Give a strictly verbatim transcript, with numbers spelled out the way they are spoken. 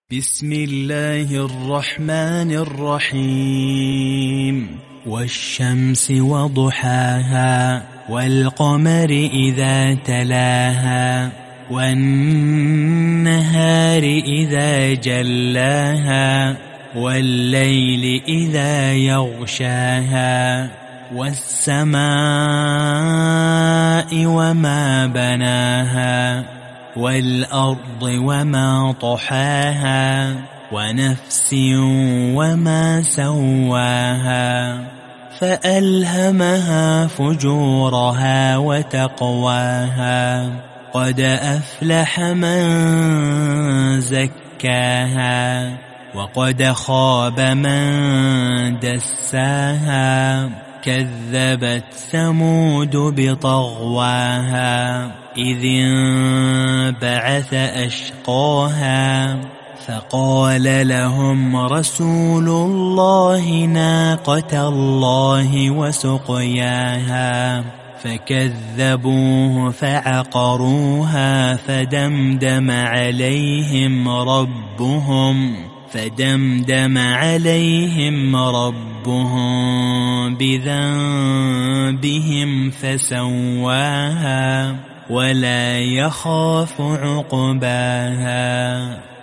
بسم الله الرحمن الرحيم والشمس وضحاها والقمر إذا تلاها والنهار إذا جلاها والليل إذا يغشاها والسماء وما بناها والأرض وما طحاها ونفس وما سواها فألهمها فجورها وتقواها قد أفلح من زكاها وقد خاب من دساها كذبت ثمود بطغواها إذ انبعث أشقاها فقال لهم رسول الله ناقة الله وسقياها فكذبوه فعقروها فدمدم عليهم ربهم فدمدم عليهم ربهم بذنبهم فسواها ولا يخاف عقباها.